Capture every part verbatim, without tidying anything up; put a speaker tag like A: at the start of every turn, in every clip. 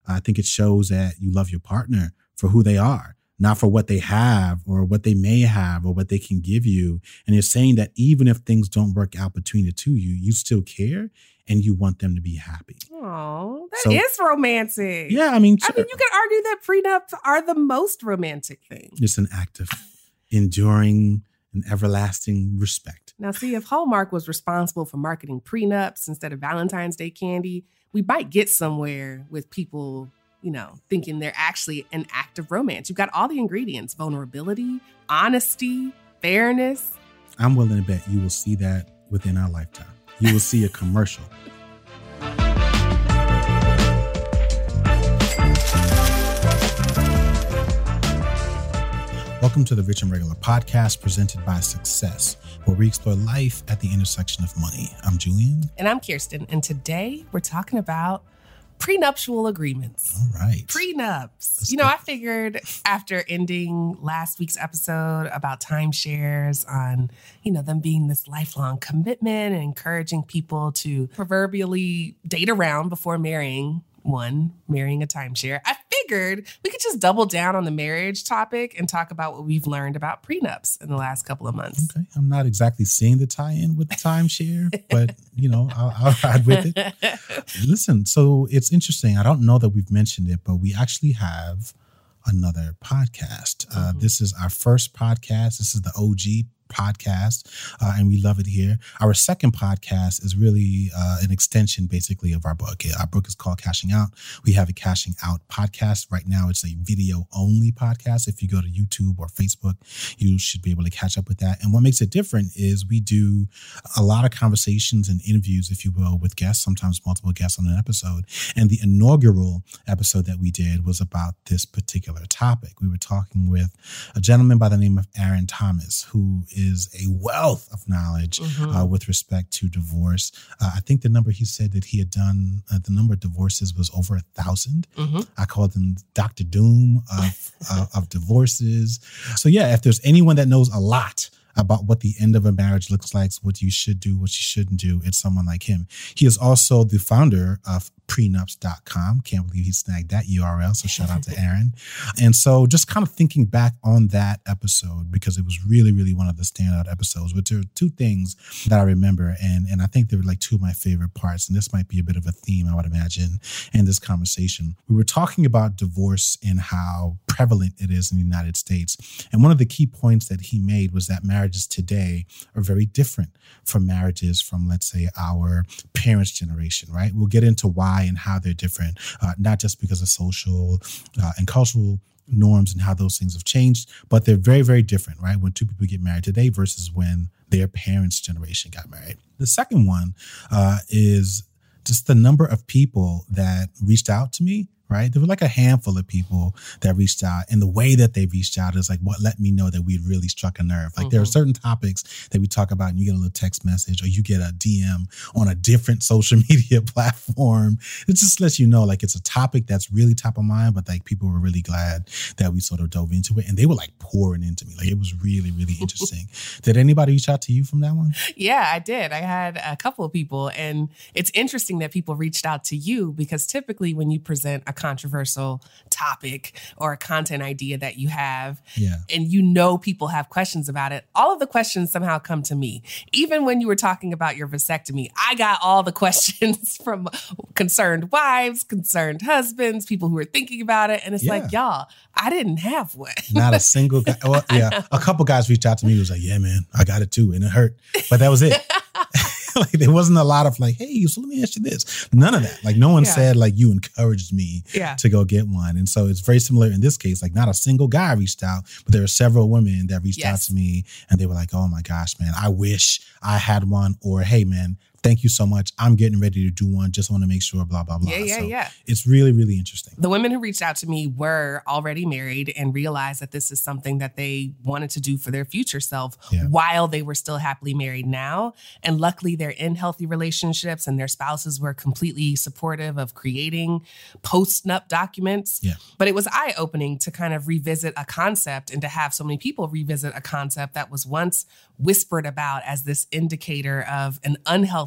A: I think it shows that you love your partner for who they are, not for what they have or what they may have or what they can give you. And you're saying that even if things don't work out between the two of you, you still care and you want them to be happy.
B: Oh, that
A: So-
B: is romantic.
A: Yeah, I mean,
B: I mean, you could argue that prenups are the most romantic thing.
A: it's an act of enduring and everlasting respect.
B: Now, see, if Hallmark was responsible for marketing prenups instead of Valentine's Day candy, we might get somewhere with people, you know, thinking they're actually an act of romance. You've got all the ingredients: vulnerability, honesty, fairness.
A: I'm willing to bet you will see that within our lifetime. You will see a commercial. Welcome to the Rich and Regular podcast presented by Success, where we explore life at the intersection of money. I'm Julian.
B: And I'm Kirsten. And today we're talking about prenuptial agreements.
A: All right.
B: Prenups.
A: Let's
B: you know,
A: go.
B: I figured after ending last week's episode about timeshares on, you know, them being this lifelong commitment and encouraging people to proverbially date around before marrying one, marrying a timeshare, I figured we could just double down on the marriage topic and talk about what we've learned about prenups in the last couple of months.
A: Okay. I'm not exactly seeing the tie-in with the timeshare, but, you know, I'll, I'll ride with it. Listen, so it's interesting. I don't know that we've mentioned it, but we actually have another podcast. Uh,
B: Mm-hmm.
A: This is our first podcast. This is the O G podcast, uh, and we love it here. Our second podcast is really uh, an extension, basically, of our book. Our book is called Cashing Out. We have a Cashing Out podcast. Right now, it's a video-only podcast. If you go to YouTube or Facebook, you should be able to catch up with that. And what makes it different is we do a lot of conversations and interviews, if you will, with guests, sometimes multiple guests on an episode. And the inaugural episode that we did was about this particular topic. We were talking with a gentleman by the name of Aaron Thomas, who is a wealth of knowledge
B: Mm-hmm.
A: uh, with respect to divorce. Uh, I think the number he said that he had done, uh, the number of divorces was over a thousand.
B: Mm-hmm.
A: I called him Doctor Doom of, uh, of divorces. So yeah, if there's anyone that knows a lot about what the end of a marriage looks like, what you should do, what you shouldn't do, it's someone like him. He is also the founder of prenups dot com. Can't believe he snagged that U R L. So shout out to Aaron. And so just kind of thinking back on that episode, because it was really, really one of the standout episodes, but there are two things that I remember. And, and I think they were like two of my favorite parts. And this might be a bit of a theme, I would imagine, in this conversation. We were talking about divorce and how prevalent it is in the United States. And one of the key points that he made was that marriages today are very different from marriages from, let's say, our parents' generation, right? We'll get into why and how they're different, uh, not just because of social uh, and cultural norms and how those things have changed, but they're very, very different, right? When two people get married today versus when their parents' generation got married. The second one uh, is just the number of people that reached out to me. Right. There were like a handful of people that reached out, and the way that they reached out is like what let me know that we'd really struck a nerve. Like mm-hmm. there are certain topics that we talk about and you get a little text message or you get a D M on a different social media platform. It just lets you know like it's a topic that's really top of mind, but like people were really glad that we sort of dove into it, and they were like pouring into me. Like it was really, really interesting. Did anybody reach out to you from that one?
B: Yeah, I did. I had a couple of people, and it's interesting that people reached out to you because typically when you present a controversial topic or a content idea that you have,
A: yeah.
B: and you know people have questions about it, all of the questions somehow come to me. Even when you were talking about your vasectomy, I got all the questions from concerned wives, concerned husbands, people who were thinking about it. And it's
A: Yeah.
B: like, y'all, I didn't have one.
A: Not a single guy. Well, yeah, a couple guys reached out to me. It was like, yeah, man, I got it too. And it hurt. But that was it. Like there wasn't a lot of like, hey, so let me ask you this. None of that. Like no one
B: Yeah.
A: said like you encouraged me
B: Yeah.
A: to go get one. And so it's very similar in this case. Like not a single guy reached out, but there were several women that reached out
B: Yes.
A: to me and they were like, oh my gosh, man, I wish I had one. Or hey, man, thank you so much. I'm getting ready to do one. Just want to make sure, blah, blah, blah.
B: Yeah, yeah,
A: so
B: yeah.
A: It's really, really interesting.
B: The women who reached out to me were already married and realized that this is something that they wanted to do for their future self
A: Yeah.
B: while they were still happily married now. And luckily, they're in healthy relationships and their spouses were completely supportive of creating post-nup documents.
A: Yeah.
B: But it was eye-opening to kind of revisit a concept and to have so many people revisit a concept that was once whispered about as this indicator of an unhealthy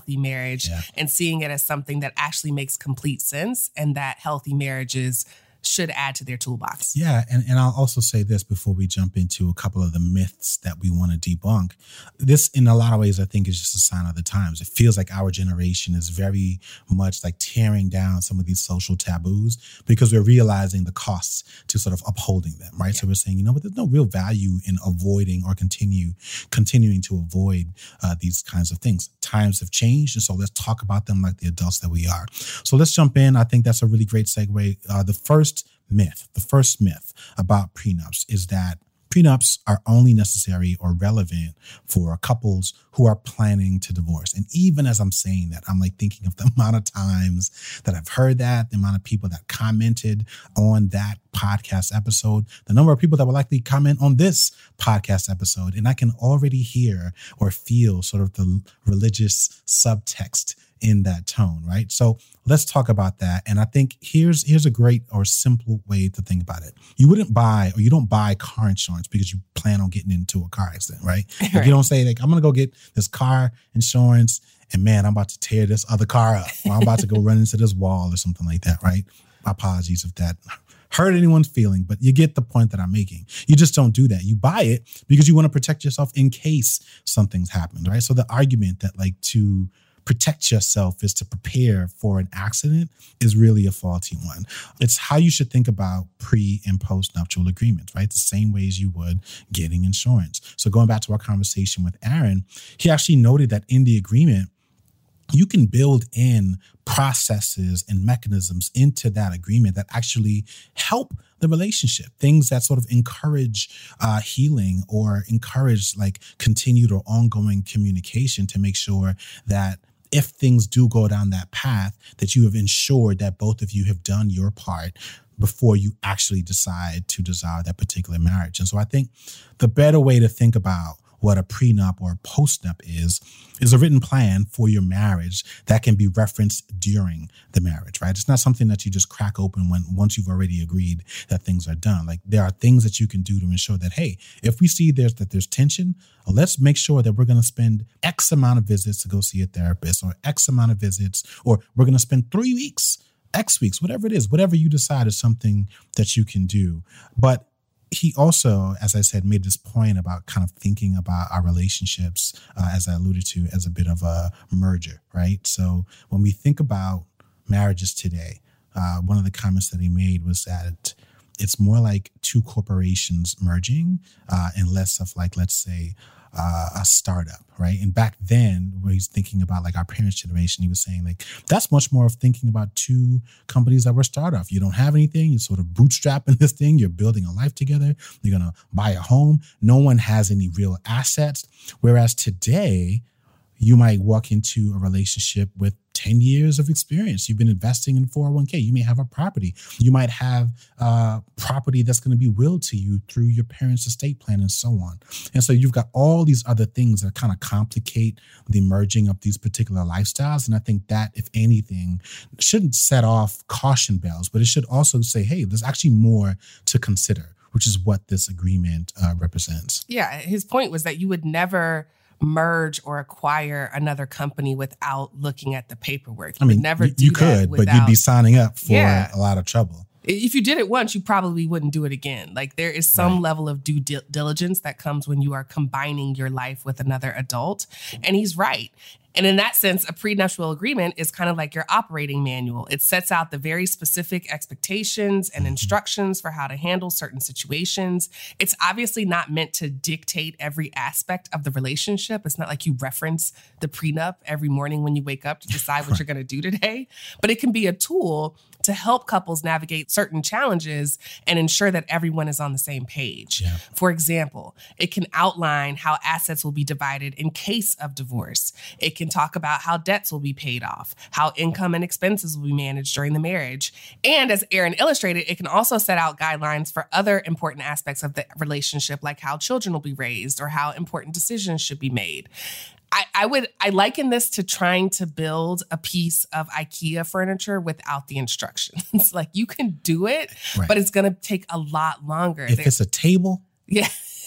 B: healthy marriage
A: Yeah.
B: and seeing it as something that actually makes complete sense and that healthy marriages should add to their toolbox.
A: Yeah, and, and I'll also say this before we jump into a couple of the myths that we want to debunk. This, in a lot of ways, I think is just a sign of the times. It feels like our generation is very much like tearing down some of these social taboos because we're realizing the costs to sort of upholding them, right? Yeah. So we're saying, you know, but there's no real value in avoiding or continue continuing to avoid uh, these kinds of things. Times have changed, and so let's talk about them like the adults that we are. So let's jump in. I think that's a really great segue. Uh, the first myth, the first myth about prenups is that prenups are only necessary or relevant for couples who are planning to divorce. And even as I'm saying that, I'm like thinking of the amount of times that I've heard that, the amount of people that commented on that podcast episode, the number of people that will likely comment on this podcast episode. And I can already hear or feel sort of the religious subtext in that tone, right? So let's talk about that. And I think here's here's a great or simple way to think about it. You wouldn't buy or you don't buy car insurance because you plan on getting into a car accident, right? Like right. You don't say like, I'm going to go get this car insurance and man, I'm about to tear this other car up or I'm about to go run into this wall or something like that, right? My apologies if that hurt anyone's feeling, but you get the point that I'm making. You just don't do that. You buy it because you want to protect yourself in case something's happened, right? So the argument that like to protect yourself is to prepare for an accident is really a faulty one. It's how you should think about pre and post nuptial agreements, right? The same ways you would getting insurance. So going back to our conversation with Aaron, he actually noted that in the agreement, you can build in processes and mechanisms into that agreement that actually help the relationship, things that sort of encourage uh, healing or encourage like continued or ongoing communication to make sure that if things do go down that path, that you have ensured that both of you have done your part before you actually decide to dissolve that particular marriage. And so I think the better way to think about what a prenup or a postnup is, is a written plan for your marriage that can be referenced during the marriage, right? It's not something that you just crack open when once you've already agreed that things are done. Like there are things that you can do to ensure that, hey, if we see there's that there's tension, let's make sure that we're going to spend X amount of visits to go see a therapist or X amount of visits, or we're going to spend three weeks, X weeks, whatever it is, whatever you decide is something that you can do. But he also, as I said, made this point about kind of thinking about our relationships, uh, as I alluded to, as a bit of a merger, right? So when we think about marriages today, uh, one of the comments that he made was that it's more like two corporations merging uh, and less of like, let's say, uh, a startup, right? And back then, when he's thinking about like our parents' generation, he was saying like, that's much more of thinking about two companies that were startup. You don't have anything. You're sort of bootstrapping this thing. You're building a life together. You're going to buy a home. No one has any real assets. Whereas today, you might walk into a relationship with ten years of experience. You've been investing in four oh one k. You may have a property. You might have uh, property that's going to be willed to you through your parents' estate plan and so on. And so you've got all these other things that kind of complicate the merging of these particular lifestyles. And I think that, if anything, shouldn't set off caution bells, but it should also say, hey, there's actually more to consider, which is what this agreement uh, represents.
B: Yeah, his point was that you would never merge or acquire another company without looking at the paperwork. You
A: I mean,
B: would never
A: you,
B: do
A: you
B: that
A: could,
B: without,
A: but you'd be signing up for
B: Yeah.
A: a lot of trouble.
B: If you did it once, you probably wouldn't do it again. Like there is some
A: Right.
B: level of due di- diligence that comes when you are combining your life with another adult. And he's right. And in that sense, a prenuptial agreement is kind of like your operating manual. It sets out the very specific expectations and instructions for how to handle certain situations. It's obviously not meant to dictate every aspect of the relationship. It's not like you reference the prenup every morning when you wake up to decide what you're going to do today. But it can be a tool to help couples navigate certain challenges and ensure that everyone is on the same page.
A: Yeah.
B: For example, it can outline how assets will be divided in case of divorce. It can talk about how debts will be paid off, how income and expenses will be managed during the marriage. And as Aaron illustrated, it can also set out guidelines for other important aspects of the relationship, like how children will be raised or how important decisions should be made. I, I would I liken this to trying to build a piece of IKEA furniture without the instructions. Like you can do it,
A: Right.
B: but it's going to take a lot longer.
A: If
B: There-
A: it's a table,
B: yeah.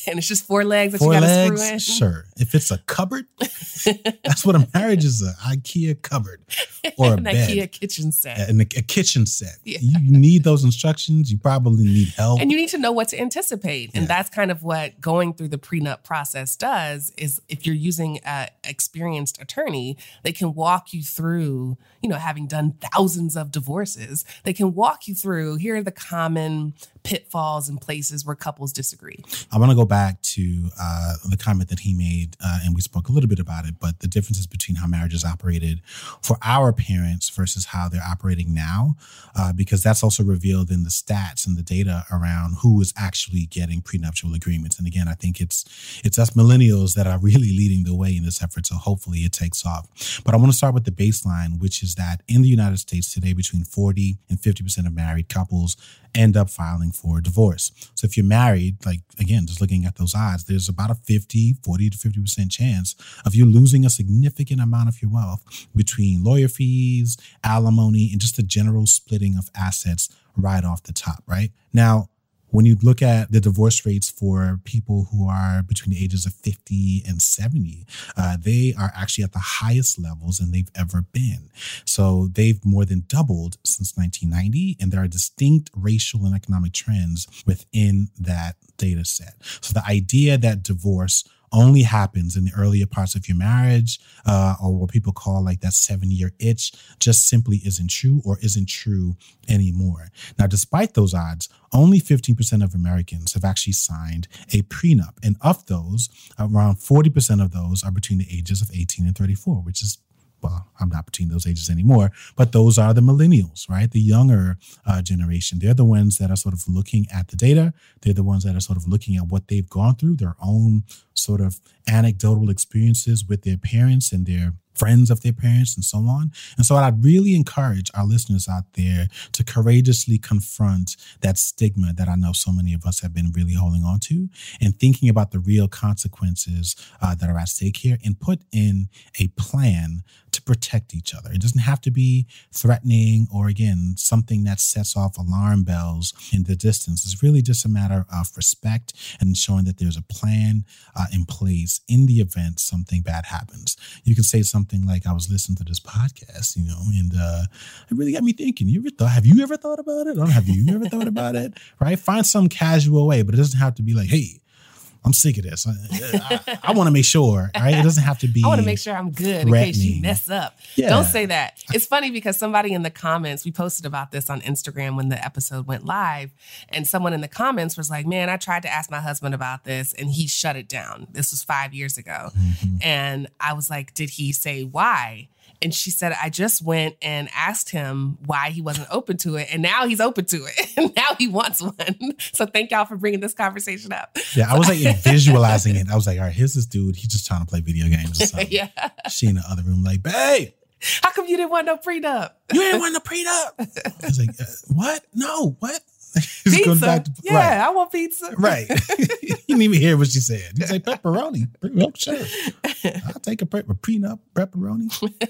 B: And it's just four legs that
A: four
B: you got to
A: legs,
B: screw in?
A: Sure. If it's a cupboard, that's what a marriage is, an IKEA cupboard or a
B: An
A: bed.
B: IKEA kitchen set.
A: And a, a kitchen set.
B: Yeah.
A: You need those instructions. You probably need help.
B: And you need to know what to anticipate. And
A: Yeah.
B: that's kind of what going through the prenup process does is if you're using an experienced attorney, they can walk you through, you know, having done thousands of divorces, they can walk you through, here are the common pitfalls and places where couples disagree.
A: I want to go back to uh, the comment that he made, uh, and we spoke a little bit about it, but the differences between how marriages operated for our parents versus how they're operating now, uh, because that's also revealed in the stats and the data around who is actually getting prenuptial agreements. And again, I think it's it's us millennials that are really leading the way in this effort, so hopefully it takes off. But I want to start with the baseline, which is that in the United States today, between forty and fifty percent of married couples end up filing for divorce. So if you're married, like, again, just looking at those odds, there's about a fifty, forty to fifty percent chance of you losing a significant amount of your wealth between lawyer fees, alimony, and just the general splitting of assets right off the top, right? Now, when you look at the divorce rates for people who are between the ages of fifty and seventy, uh, they are actually at the highest levels than they've ever been. So they've more than doubled since nineteen ninety, and there are distinct racial and economic trends within that data set. So the idea that divorce only happens in the earlier parts of your marriage, uh, or what people call like that seven-year itch, just simply isn't true or isn't true anymore. Now, despite those odds, only fifteen percent of Americans have actually signed a prenup. And of those, around forty percent of those are between the ages of eighteen and thirty-four, which is, well, I'm not between those ages anymore, but those are the millennials, right? The younger uh, generation. They're the ones that are sort of looking at the data. They're the ones that are sort of looking at what they've gone through, their own sort of anecdotal experiences with their parents and their friends of their parents and so on. And so I'd really encourage our listeners out there to courageously confront that stigma that I know so many of us have been really holding on to and thinking about the real consequences uh, that are at stake here and put in a plan to protect each other. It doesn't have to be threatening or, again, something that sets off alarm bells in the distance. It's really just a matter of respect and ensuring that there's a plan uh, in place in the event something bad happens. You can say something like, I was listening to this podcast, you know, and uh, it really got me thinking. You ever thought, have you ever thought about it? Or have you ever thought about it? Right? Find some casual way, but it doesn't have to be like, hey, I'm sick of this. I, I, I want to make sure, right? It doesn't have to be.
B: I want to make sure I'm good in case you mess up.
A: Yeah.
B: Don't say that. It's funny because somebody in the comments, we posted about this on Instagram when the episode went live, and someone in the comments was like, man, I tried to ask my husband about this and he shut it down. This was five years ago. Mm-hmm. And I was like, did he say why? And she said, I just went and asked him why he wasn't open to it. And now he's open to it. And now he wants one. So thank y'all for bringing this conversation up.
A: Yeah, I was like visualizing it. I was like, all right, here's this dude. He's just trying to play video games or something.
B: Yeah.
A: She in the other room like, babe.
B: How come you didn't want no prenup?
A: You didn't want no prenup. I was like, uh, what? No, what?
B: Pizza. Back to, yeah, right. I want pizza.
A: Right. You didn't even hear what she said. You say pepperoni. Oh, sure. I'll take a, pre- a prenup pepperoni.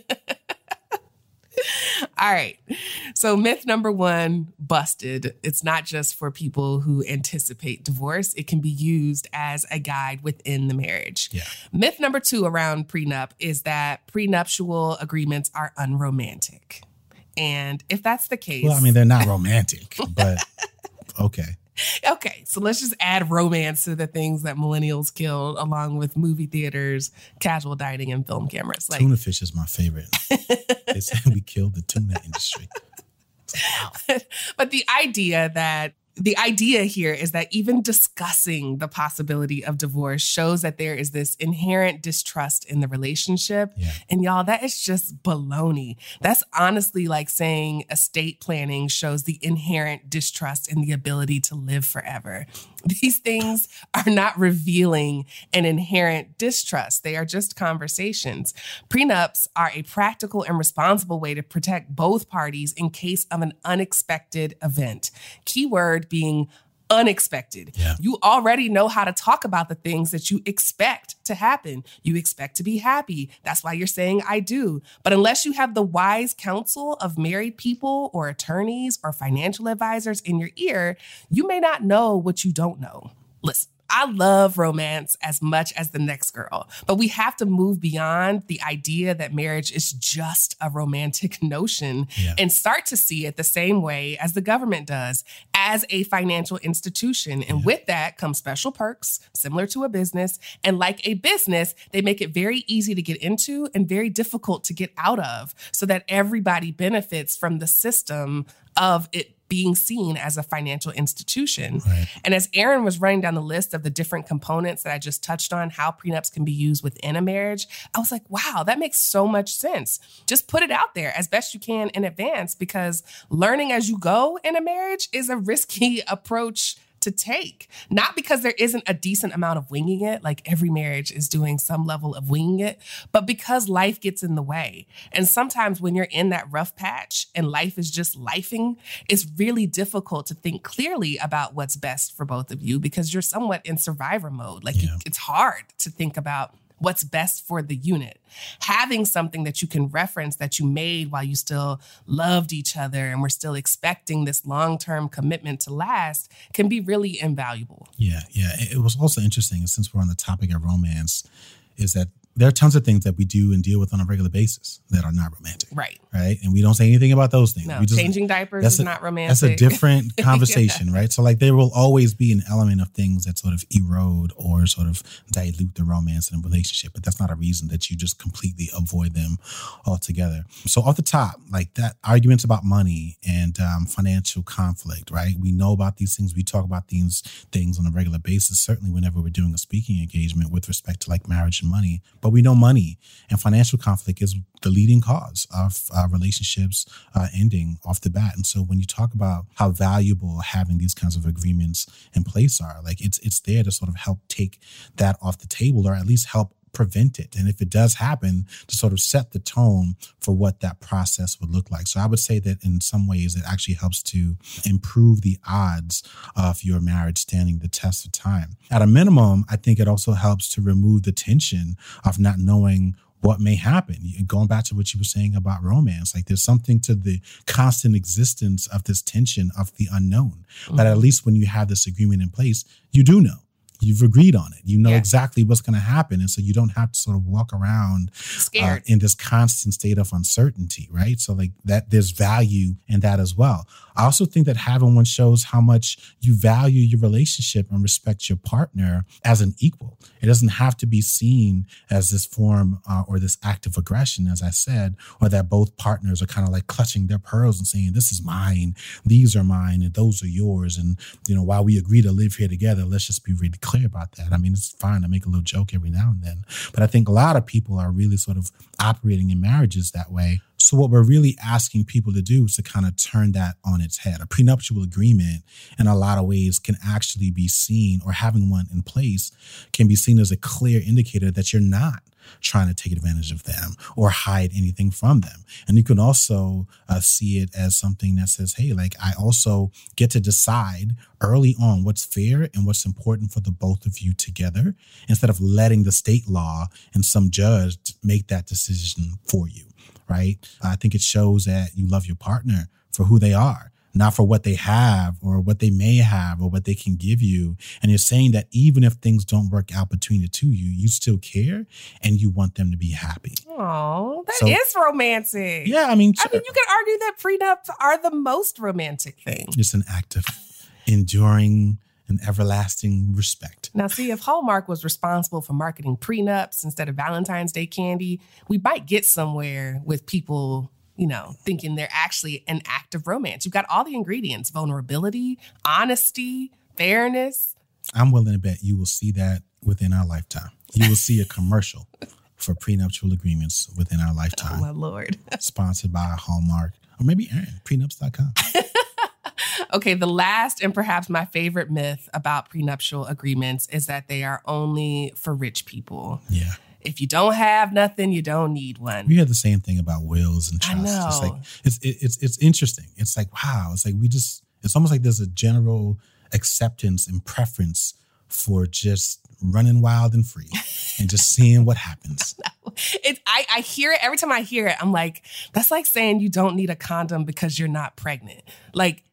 B: All right. So myth number one, busted. It's not just for people who anticipate divorce. It can be used as a guide within the marriage.
A: Yeah.
B: Myth number two around prenup is that prenuptial agreements are unromantic. And if that's the case...
A: Well, I mean, they're not romantic, but okay.
B: Okay, so let's just add romance to the things that millennials killed, along with movie theaters, casual dining, and film cameras.
A: Like, tuna fish is my favorite. They say we killed the tuna industry. Wow.
B: But the idea that The idea here is that even discussing the possibility of divorce shows that there is this inherent distrust in the relationship.
A: Yeah.
B: And y'all, that is just baloney. That's honestly like saying estate planning shows the inherent distrust in the ability to live forever. These things are not revealing an inherent distrust. They are just conversations. Prenups are a practical and responsible way to protect both parties in case of an unexpected event. Keyword being unexpected.
A: Yeah.
B: You already know how to talk about the things that you expect to happen. You expect to be happy. That's why you're saying I do. But unless you have the wise counsel of married people or attorneys or financial advisors in your ear, you may not know what you don't know. Listen, I love romance as much as the next girl, but we have to move beyond the idea that marriage is just a romantic notion yeah. and start to see it the same way as the government does, as a financial institution. And yeah. with that comes special perks, similar to a business. And like a business, they make it very easy to get into and very difficult to get out of, so that everybody benefits from the system of it being seen as a financial institution.
A: Right.
B: And as Aaron was running down the list of the different components that I just touched on, how prenups can be used within a marriage, I was like, wow, that makes so much sense. Just put it out there as best you can in advance, because learning as you go in a marriage is a risky approach to take. Not because there isn't a decent amount of winging it, like every marriage is doing some level of winging it, but because life gets in the way. And sometimes when you're in that rough patch and life is just lifing, it's really difficult to think clearly about what's best for both of you, because you're somewhat in survivor mode. Like yeah. it, it's hard to think about what's best for the unit. Having something that you can reference that you made while you still loved each other and we're still expecting this long-term commitment to last can be really invaluable.
A: Yeah, yeah. It was also interesting, since we're on the topic of romance, is that there are tons of things that we do and deal with on a regular basis that are not romantic.
B: Right.
A: Right. And we don't say anything about those things.
B: No,
A: we just,
B: changing diapers is
A: a,
B: not romantic.
A: That's a different conversation,
B: yeah.
A: right? So like there will always be an element of things that sort of erode or sort of dilute the romance in a relationship, but that's not a reason that you just completely avoid them altogether. So off the top, like that arguments about money and um, financial conflict, right? We know about these things. We talk about these things on a regular basis, certainly whenever we're doing a speaking engagement with respect to like marriage and money. But we know money and financial conflict is the leading cause of uh, relationships uh, ending off the bat. And so when you talk about how valuable having these kinds of agreements in place are, like it's it's there to sort of help take that off the table, or at least help prevent it. And if it does happen, to sort of set the tone for what that process would look like. So I would say that in some ways it actually helps to improve the odds of your marriage standing the test of time. At a minimum, I think it also helps to remove the tension of not knowing what may happen. Going back to what you were saying about romance, like there's something to the constant existence of this tension of the unknown. Mm-hmm. But at least when you have this agreement in place, you do know. You've agreed on it. You know yeah. exactly what's going to happen. And so you don't have to sort of walk around
B: scared
A: uh, in this constant state of uncertainty, right? So like that, there's value in that as well. I also think that having one shows how much you value your relationship and respect your partner as an equal. It doesn't have to be seen as this form uh, or this act of aggression, as I said, or that both partners are kind of like clutching their pearls and saying, this is mine, these are mine, and those are yours. And, you know, while we agree to live here together, let's just be really clear about that. I mean, it's fine to make a little joke every now and then, but I think a lot of people are really sort of operating in marriages that way. So what we're really asking people to do is to kind of turn that on its head. A prenuptial agreement in a lot of ways can actually be seen, or having one in place can be seen as a clear indicator that you're not trying to take advantage of them or hide anything from them. And you can also uh, see it as something that says, hey, like I also get to decide early on what's fair and what's important for the both of you together, instead of letting the state law and some judge make that decision for you. Right? I think it shows that you love your partner for who they are, not for what they have or what they may have or what they can give you. And you're saying that even if things don't work out between the two of you, you still care and you want them to be happy.
B: Oh, that
A: so,
B: is romantic.
A: Yeah, I mean,
B: I mean, you could argue that prenups are the most romantic thing.
A: It's an act of enduring and everlasting respect.
B: Now, see, if Hallmark was responsible for marketing prenups instead of Valentine's Day candy, we might get somewhere with people, you know, thinking they're actually an act of romance. You've got all the ingredients: vulnerability, honesty, fairness.
A: I'm willing to bet you will see that within our lifetime. You will see a commercial for prenuptial agreements within our lifetime.
B: Oh, my Lord.
A: Sponsored by Hallmark, or maybe Aaron, prenups dot com.
B: Okay, the last and perhaps my favorite myth about prenuptial agreements is that they are only for rich people.
A: Yeah.
B: If you don't have nothing, you don't need one.
A: We hear the same thing about wills and trusts.
B: I know.
A: It's like it's it, it's it's interesting. It's like, wow. It's like we just. It's almost like there's a general acceptance and preference for just running wild and free and just seeing what happens.
B: It, I, I hear it every time I hear it. I'm like, that's like saying you don't need a condom because you're not pregnant. Like,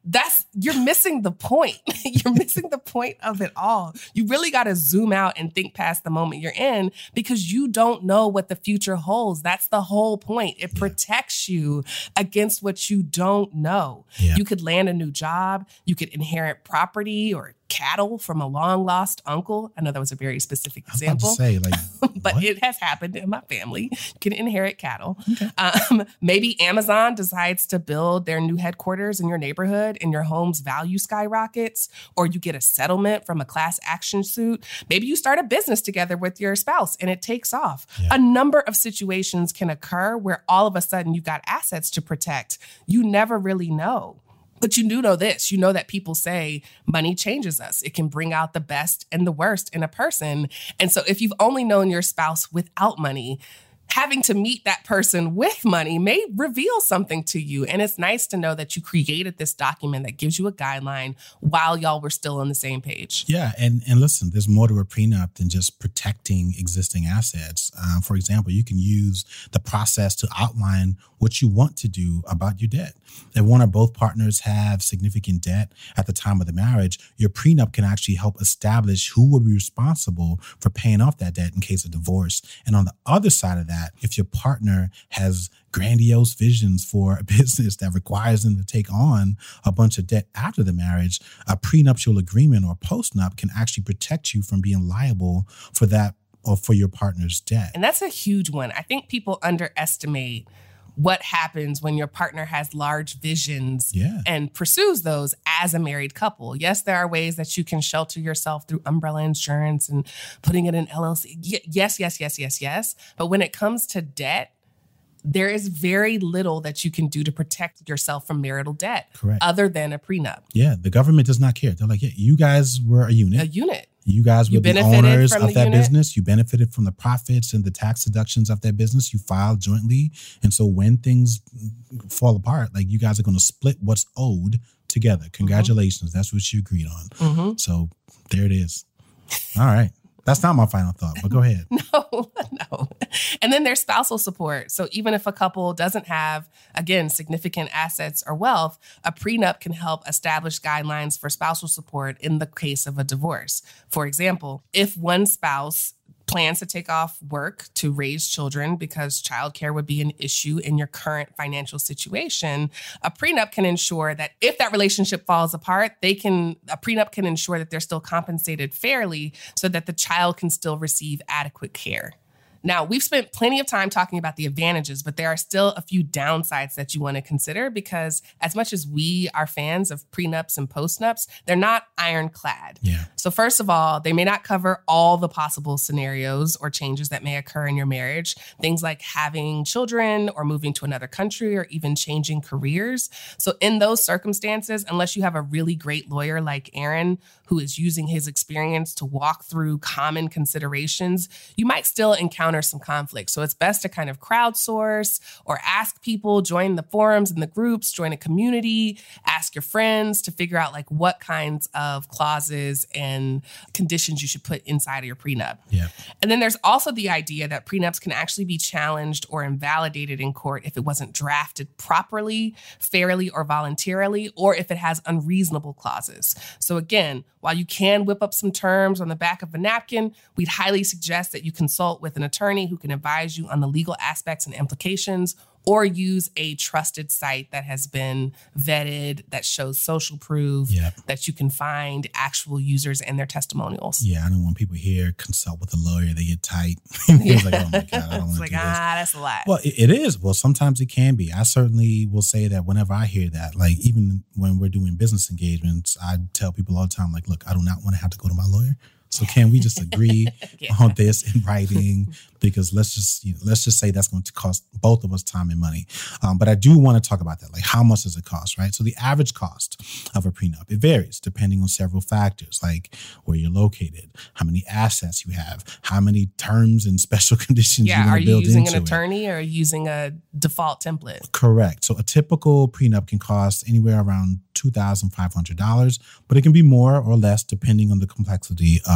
B: that's, you're missing the point. You're missing the point of it all. You really got to zoom out and think past the moment you're in because you don't know what the future holds. That's the whole point. It yeah. protects you against what you don't know. Yeah. You could land a new job. You could inherit property or cattle from a long lost uncle. I know that was a very specific example.
A: I was about to say, like,
B: but
A: what?
B: It has happened in my family. You can inherit cattle.
A: Okay.
B: Um, maybe Amazon decides to build their new headquarters in your neighborhood and your home's value skyrockets, or you get a settlement from a class action suit. Maybe you start a business together with your spouse and it takes off. Yeah. A number of situations can occur where all of a sudden you've got assets to protect. You never really know. But you do know this. You know that people say money changes us. It can bring out the best and the worst in a person. And so if you've only known your spouse without money, having to meet that person with money may reveal something to you. And it's nice to know that you created this document that gives you a guideline while y'all were still on the same page.
A: Yeah. And, and listen, there's more to a prenup than just protecting existing assets. Uh, for example, you can use the process to outline what you want to do about your debt. If one or both partners have significant debt at the time of the marriage, your prenup can actually help establish who will be responsible for paying off that debt in case of divorce. And on the other side of that, if your partner has grandiose visions for a business that requires them to take on a bunch of debt after the marriage, a prenuptial agreement or postnup can actually protect you from being liable for that or for your partner's debt.
B: And that's a huge one. I think people underestimate what happens when your partner has large visions
A: yeah.
B: and pursues those as a married couple. Yes, there are ways that you can shelter yourself through umbrella insurance and putting it in L L C. Y- yes, yes, yes, yes, yes. But when it comes to debt, there is very little that you can do to protect yourself from marital debt.
A: Correct.
B: Other than a prenup.
A: Yeah, the government does not care. They're like, yeah, you guys were a unit.
B: A unit.
A: You guys were
B: You
A: the
B: benefited
A: owners
B: from
A: of
B: the
A: that
B: unit?
A: business. You benefited from the profits and the tax deductions of that business. You filed jointly. And so when things fall apart, like you guys are going to split what's owed together. Congratulations. Mm-hmm. That's what you agreed on.
B: Mm-hmm.
A: So there it is. All right. That's not my final thought, but go ahead.
B: No, no. And then there's spousal support. So even if a couple doesn't have, again, significant assets or wealth, a prenup can help establish guidelines for spousal support in the case of a divorce. For example, if one spouse plans to take off work to raise children because childcare would be an issue in your current financial situation, a prenup can ensure that if that relationship falls apart, they can, a prenup can ensure that they're still compensated fairly so that the child can still receive adequate care. Now, we've spent plenty of time talking about the advantages, but there are still a few downsides that you want to consider because as much as we are fans of prenups and postnups, they're not ironclad.
A: Yeah.
B: So first of all, they may not cover all the possible scenarios or changes that may occur in your marriage. Things like having children or moving to another country or even changing careers. So in those circumstances, unless you have a really great lawyer like Aaron, who is using his experience to walk through common considerations, you might still encounter some conflict. So it's best to kind of crowdsource or ask people, join the forums and the groups, join a community, ask your friends to figure out like what kinds of clauses and conditions you should put inside of your prenup.
A: Yeah.
B: And then there's also the idea that prenups can actually be challenged or invalidated in court if it wasn't drafted properly, fairly, or voluntarily, or if it has unreasonable clauses. So again, while you can whip up some terms on the back of a napkin, we'd highly suggest that you consult with an attorney who can advise you on the legal aspects and implications, or use a trusted site that has been vetted, that shows social proof,
A: yeah.
B: that you can find actual users and their testimonials.
A: Yeah, I don't want people here consult with a lawyer. They get tight. It's like, oh my God, I don't want
B: It's
A: to
B: like,
A: do this.
B: ah, that's a lot.
A: Well, it, it is. Well, sometimes it can be. I certainly will say that whenever I hear that, like even when we're doing business engagements, I tell people all the time, like, look, I do not want to have to go to my lawyer. So can we just agree yeah. on this in writing? Because let's just you know, let's just say that's going to cost both of us time and money. Um, but I do want to talk about that. Like, how much does it cost, right? So the average cost of a prenup, it varies depending on several factors, like where you're located, how many assets you have, how many terms and special conditions
B: yeah,
A: you're going
B: are
A: to
B: you
A: build
B: using
A: into
B: an attorney
A: it.
B: or are you using a default template?
A: Correct. So a typical prenup can cost anywhere around two thousand five hundred dollars, but it can be more or less depending on the complexity of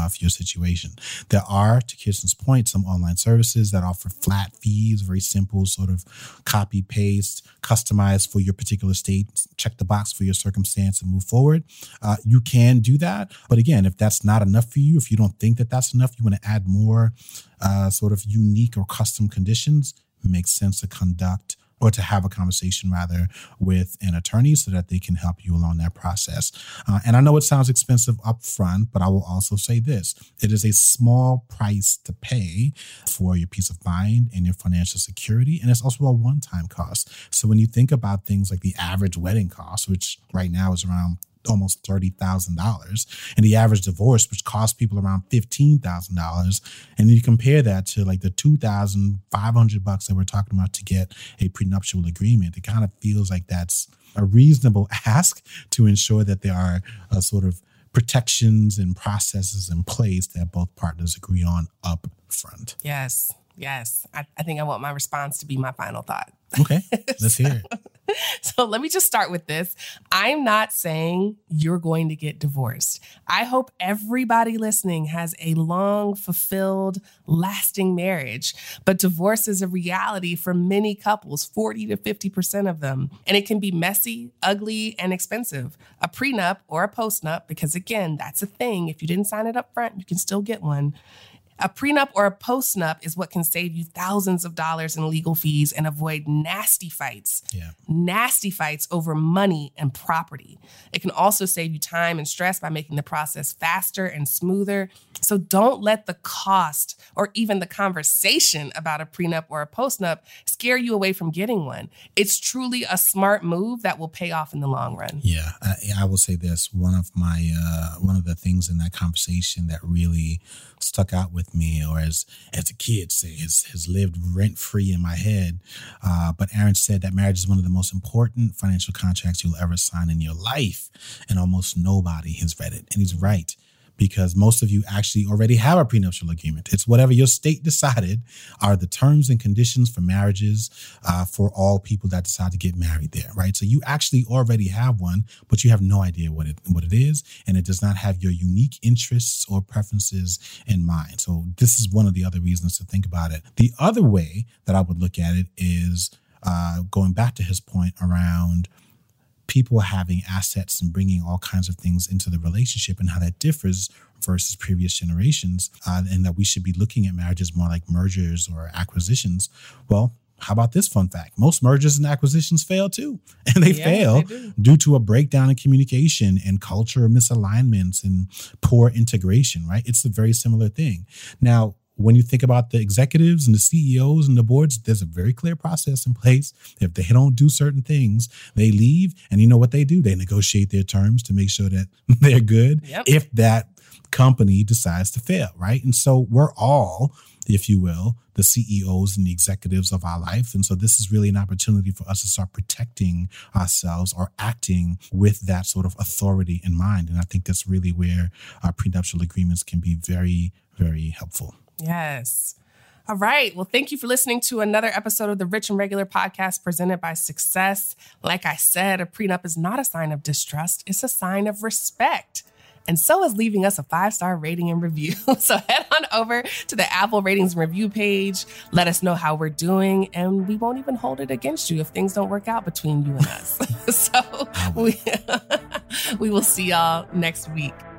A: of your situation. There are, to Kirsten's point, some online services that offer flat fees, very simple sort of copy, paste, customize for your particular state, check the box for your circumstance and move forward. Uh, you can do that. But again, if that's not enough for you, if you don't think that that's enough, you want to add more uh, sort of unique or custom conditions, it makes sense to conduct or to have a conversation rather with an attorney so that they can help you along that process. Uh, and I know it sounds expensive up front, but I will also say this. It is a small price to pay for your peace of mind and your financial security. And it's also a one-time cost. So when you think about things like the average wedding cost, which right now is around almost thirty thousand dollars, and the average divorce, which costs people around fifteen thousand dollars. And you compare that to like the two thousand five hundred bucks that we're talking about to get a prenuptial agreement. It kind of feels like that's a reasonable ask to ensure that there are uh, sort of protections and processes in place that both partners agree on up front.
B: Yes. Yes. I, I think I want my response to be my final thought.
A: Okay. Let's hear it.
B: So let me just start with this. I'm not saying you're going to get divorced. I hope everybody listening has a long, fulfilled, lasting marriage. But divorce is a reality for many couples, forty to fifty percent of them. And it can be messy, ugly, and expensive. A prenup or a postnup, because again, that's a thing. If you didn't sign it up front, you can still get one. A prenup or a postnup is what can save you thousands of dollars in legal fees and avoid nasty fights,
A: yeah.
B: nasty fights over money and property. It can also save you time and stress by making the process faster and smoother. So don't let the cost or even the conversation about a prenup or a postnup scare you away from getting one. It's truly a smart move that will pay off in the long run.
A: Yeah, I, I will say this. One of my, uh, one of the things in that conversation that really stuck out with me, or as as the kids say, has, has lived rent-free in my head. Uh, but Aaron said that marriage is one of the most important financial contracts you'll ever sign in your life. And almost nobody has read it. And he's right. Because most of you actually already have a prenuptial agreement. It's whatever your state decided are the terms and conditions for marriages uh, for all people that decide to get married there, right? So you actually already have one, but you have no idea what it what it is, and it does not have your unique interests or preferences in mind. So this is one of the other reasons to think about it. The other way that I would look at it is uh, going back to his point around people having assets and bringing all kinds of things into the relationship and how that differs versus previous generations, uh, and that we should be looking at marriages more like mergers or acquisitions. Well, how about this fun fact? Most mergers and acquisitions fail too. And they yeah, fail they due to a breakdown in communication and culture misalignments and poor integration, right? It's a very similar thing. Now, when you think about the executives and the C E Os and the boards, there's a very clear process in place. If they don't do certain things, they leave. And you know what they do? They negotiate their terms to make sure that they're good yep. if that company decides to fail, right? And so we're all, if you will, the C E Os and the executives of our life. And so this is really an opportunity for us to start protecting ourselves or acting with that sort of authority in mind. And I think that's really where our prenuptial agreements can be very, very helpful.
B: Yes. All right. Well, thank you for listening to another episode of the Rich and Regular podcast presented by Success. Like I said, a prenup is not a sign of distrust. It's a sign of respect. And so is leaving us a five-star rating and review. So head on over to the Apple Ratings and Review page. Let us know how we're doing, and we won't even hold it against you if things don't work out between you and us. So we, we will see y'all next week.